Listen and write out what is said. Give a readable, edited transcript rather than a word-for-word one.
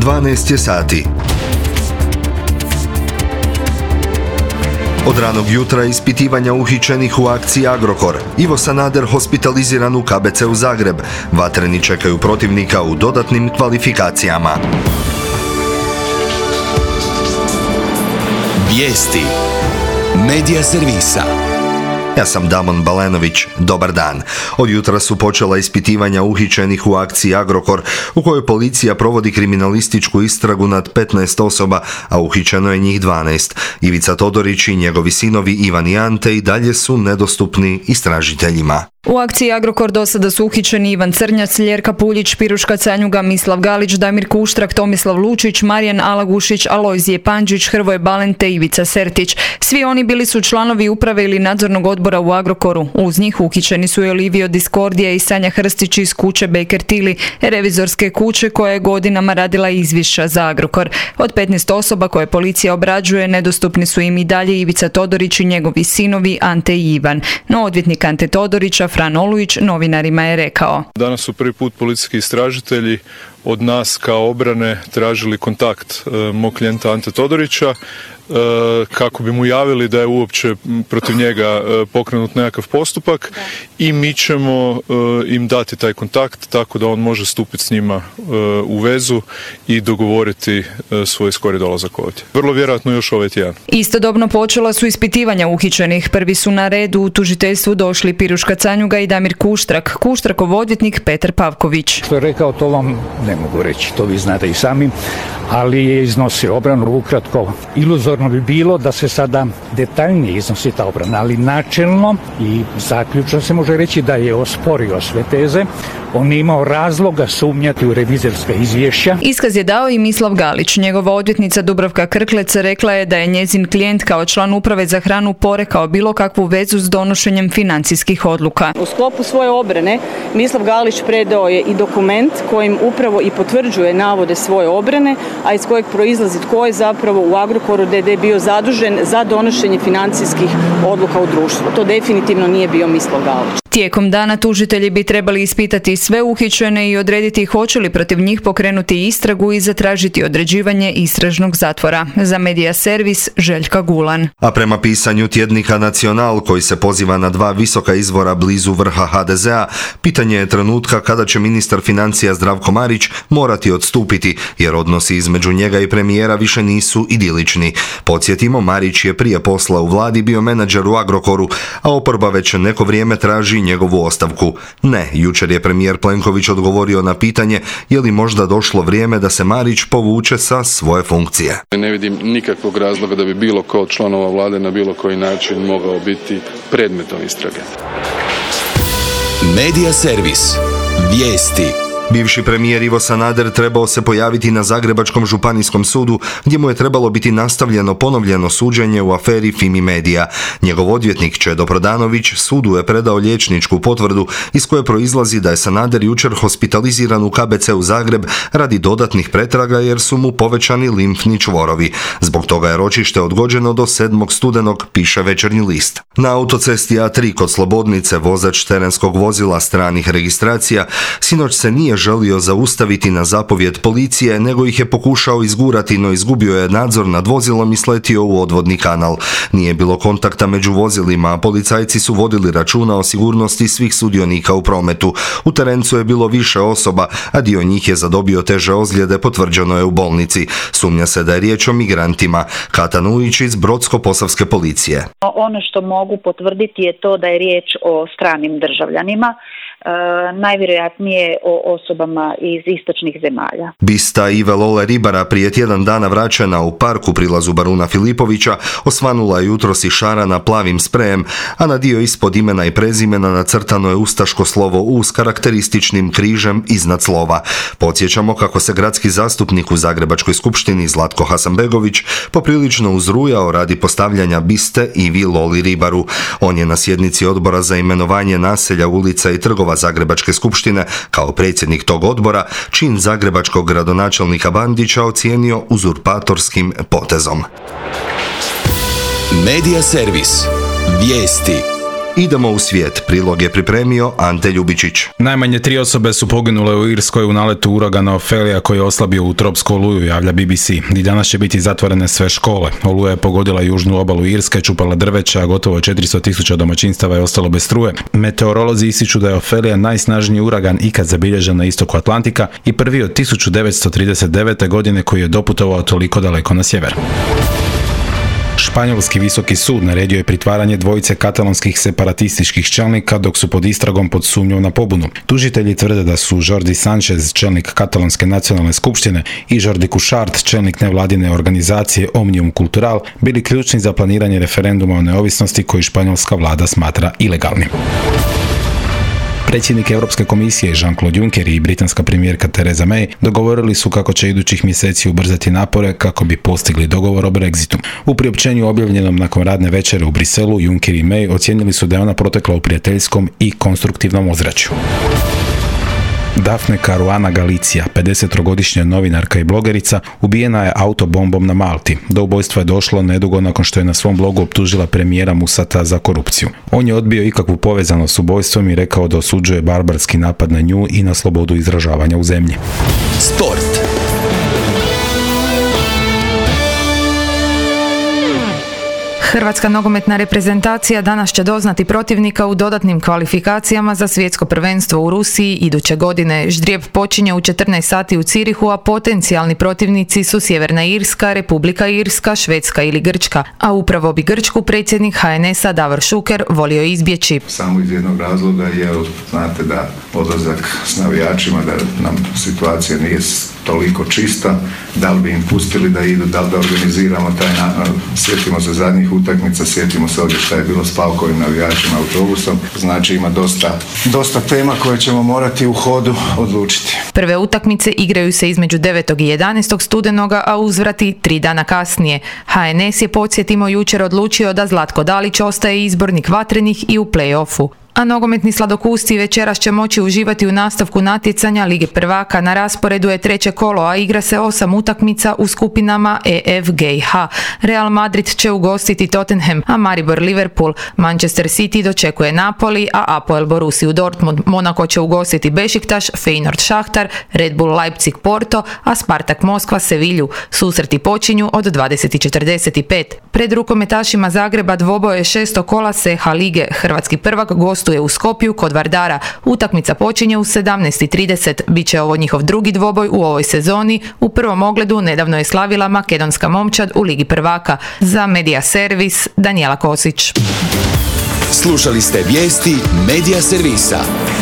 12 je sati. Od ranog jutra ispitivanja uhićenih u akciji Agrokor. Ivo Sanader hospitaliziran u KBC-u Zagreb. Vatreni čekaju protivnika u dodatnim kvalifikacijama. Vijesti Medija servisa. Ja sam Damon Balenović, dobar dan. Od jutra su počela ispitivanja uhićenih u akciji Agrokor, u kojoj policija provodi kriminalističku istragu nad 15 osoba, a uhićeno je njih 12. Ivica Todorić i njegovi sinovi Ivan i Ante i dalje su nedostupni istražiteljima. U akciji Agrokor do sada su uhićeni Ivan Crnjac, Ljerka Puljić, Piruška Canjuga, Mislav Galić, Damir Kuštrak, Tomislav Lučić, Marijan Alagušić, Alojzije Panđić, Hrvoje Balente i Ivica Sertić. Svi oni bili su članovi uprave ili nadzornog odbora u Agrokoru. Uz njih uhićeni su i Olivio Diskordija i Sanja Hrstić iz kuće Baker Tilly, revizorske kuće koja je godinama radila izvješća za Agrokor. Od 15 osoba koje policija obrađuje, nedostupni su im i dalje Ivica Todorić i njegovi sinovi Ante i Ivan. No odvjetnik Ante Todorića, Fran Olujić, novinarima je rekao: Danas su prvi put policijski istražitelji od nas kao obrane tražili kontakt mog klijenta Ante Todorića kako bi mu javili da je uopće protiv njega pokrenut nekakav postupak i mi ćemo im dati taj kontakt tako da on može stupiti s njima u vezu i dogovoriti svoj skori dolazak ovdje. Vrlo vjerojatno još ovaj tjedan. Istodobno počela su ispitivanja uhićenih. Prvi su na redu u tužiteljstvu došli Piruška Canjuga i Damir Kuštrak. Kuštrakov odvjetnik Petar Pavković. Što je rekao, to vam ne mogu reći, to vi znate i sami, ali je iznosio obranu ukratko. Iluzorno bi bilo da se sada detaljnije iznosi ta obrana, ali načelno i zaključno se može reći da je osporio sve teze. On je imao razloga sumnjati u revizorska izvješća. Iskaz je dao i Mislav Galić. Njegova odvjetnica Dubravka Krklec rekla je da je njezin klijent kao član uprave za hranu porekao bilo kakvu vezu s donošenjem financijskih odluka. U sklopu svoje obrane Mislav Galić predao je i dokument kojim upravo i potvrđuje navode svoje obrane, a iz kojeg proizlazi tko je zapravo u Agrokoru d.d. bio zadužen za donošenje financijskih odluka u društvu. To definitivno nije bio Mislav Galić. Tijekom dana tužitelji bi trebali ispitati sve uhićene i odrediti hoće li protiv njih pokrenuti istragu i zatražiti određivanje istražnog zatvora. Za Medija servis Željka Gulan. A prema pisanju tjednika Nacional, koji se poziva na 2 visoka izvora blizu vrha HDZ-a, pitanje je trenutka kada će ministar financija Zdravko Marić morati odstupiti, jer odnosi između njega i premijera više nisu idilični. Podsjetimo, Marić je prije posla u vladi bio menadžer u Agrokoru, a oporba već neko vrijeme traži njegovu ostavku. Ne, jučer je premijer Plenković odgovorio na pitanje je li možda došlo vrijeme da se Marić povuče sa svoje funkcije. Ne vidim nikakvog razloga da bi bilo ko od članova vlade na bilo koji način mogao biti predmetom istrage. Medija servis. Vijesti. Bivši premijer Ivo Sanader trebao se pojaviti na Zagrebačkom županijskom sudu, gdje mu je trebalo biti nastavljeno ponovljeno suđenje u aferi Fimi Media. Njegov odvjetnik Čedo Prodanović sudu je predao liječničku potvrdu iz koje proizlazi da je Sanader jučer hospitaliziran u KBC-u Zagreb radi dodatnih pretraga jer su mu povećani limfni čvorovi. Zbog toga je ročište odgođeno do 7. studenog, piše Večernji list. Na autocesti A3 kod Slobodnice vozač terenskog vozila stranih registracija sinoć se nije želio zaustaviti na zapovjed policije, nego ih je pokušao izgurati, no izgubio je nadzor nad vozilom i sletio u odvodni kanal. Nije bilo kontakta među vozilima, a policajci su vodili računa o sigurnosti svih sudionika u prometu. U terencu je bilo više osoba, a dio njih je zadobio teže ozljede, potvrđeno je u bolnici. Sumnja se da je riječ o migrantima. Kata Nujić iz Brodsko-posavske policije. Ono što mogu potvrditi je to da je riječ o stranim državljanima. Najvjerojatnije o osobama iz istočnih zemalja. Bista Ive Lole Ribara, prije tjedan dana vraćena u parku prilazu Baruna Filipovića, osvanula je jutros i šarana plavim sprejem, a na dio ispod imena i prezimena nacrtano je ustaško slovo U s karakterističnim križem iznad slova. Podsjećamo kako se gradski zastupnik u Zagrebačkoj skupštini Zlatko Hasanbegović poprilično uzrujao radi postavljanja biste Ivi Loli Ribaru. On je na sjednici odbora za imenovanje naselja, ulica i trgova Zagrebačke skupštine kao predsjednik tog odbora čin zagrebačkog gradonačelnika Bandića ocijenio uzurpatorskim potezom. Medija servis. Vijesti. Idemo u svijet, prilog je pripremio Ante Ljubičić. Najmanje 3 osobe su poginule u Irskoj u naletu uragana Ophelia koji je oslabio u tropsku oluju, javlja BBC. I danas će biti zatvorene sve škole. Oluja je pogodila južnu obalu Irske, čupala drveća, a gotovo 400.000 domaćinstava je ostalo bez struje. Meteorolozi ističu da je Ophelia najsnažniji uragan ikad zabilježen na istoku Atlantika i prvi od 1939. godine koji je doputovao toliko daleko na sjever. Španjolski visoki sud naredio je pritvaranje dvojice katalonskih separatističkih čelnika dok su pod istragom pod sumnjom na pobunu. Tužitelji tvrde da su Jordi Sanchez, čelnik katalonske nacionalne skupštine, i Jordi Cuixart, čelnik nevladine organizacije Omnium Cultural, bili ključni za planiranje referenduma o neovisnosti koji španjolska vlada smatra ilegalnim. Predsjednik Europske komisije Jean-Claude Juncker i britanska premijerka Theresa May dogovorili su kako će idućih mjeseci ubrzati napore kako bi postigli dogovor o Brexitu. U priopćenju objavljenom nakon radne večere u Briselu, Juncker i May ocijenili su da je ona protekla u prijateljskom i konstruktivnom ozračju. Daphne Caruana Galizia, 53-godišnja novinarka i blogerica, ubijena je autobombom na Malti. Do ubojstva je došlo nedugo nakon što je na svom blogu optužila premijera Musata za korupciju. On je odbio ikakvu povezanost s ubojstvom i rekao da osuđuje barbarski napad na nju i na slobodu izražavanja u zemlji. Sport. Hrvatska nogometna reprezentacija danas će doznati protivnika u dodatnim kvalifikacijama za svjetsko prvenstvo u Rusiji iduće godine. Ždrijeb počinje u 14 sati u Cirihu, a potencijalni protivnici su Sjeverna Irska, Republika Irska, Švedska ili Grčka. A upravo bi Grčku predsjednik HNS-a Davor Šuker volio izbjeći. Samo iz jednog razloga je, znate da odlazak s navijačima, da nam situacija nije toliko čista, da li bi im pustili da idu, da li da organiziramo taj sjetimo se zadnjih utakmica, sjetimo se ovdje šta je bilo s Paukovim navijačima autobusom, znači ima dosta tema koje ćemo morati u hodu odlučiti. Prve utakmice igraju se između 9. i 11. studenoga, a uzvrati 3 dana kasnije. HNS je, podsjetimo, jučer odlučio da Zlatko Dalić ostaje izbornik Vatrenih i u play-offu. A nogometni sladokusti večeras će moći uživati u nastavku natjecanja Lige prvaka. Na rasporedu je 3. kolo, a igra se 8 utakmica u skupinama E, F, G i H. Real Madrid će ugostiti Tottenham, a Maribor Liverpool. Manchester City dočekuje Napoli, a Apoel Borussiju Dortmund. Monaco će ugostiti Bešiktaš, Feyenoord Šahtar, Red Bull Leipzig Porto, a Spartak Moskva Sevilju. Susreti počinju od 20:45. Pred rukometašima Zagreba dvoboje 6. kola CH lige. Hrvatski prvak gostuje u Skopju kod Vardara. Utakmica počinje u 17:30. Biće ovo njihov drugi dvoboj u ovoj sezoni. U prvom ogledu nedavno je slavila makedonska momčad u Ligi prvaka. Za Medija Servis, Danijela Kosić. Slušali ste vijesti Medija Servisa.